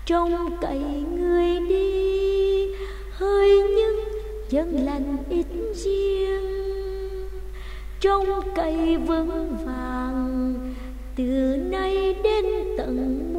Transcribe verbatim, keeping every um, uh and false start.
Trong cậy người đi hơi những chân lành ít riêng, trong cậy vững vàng từ nay đến tận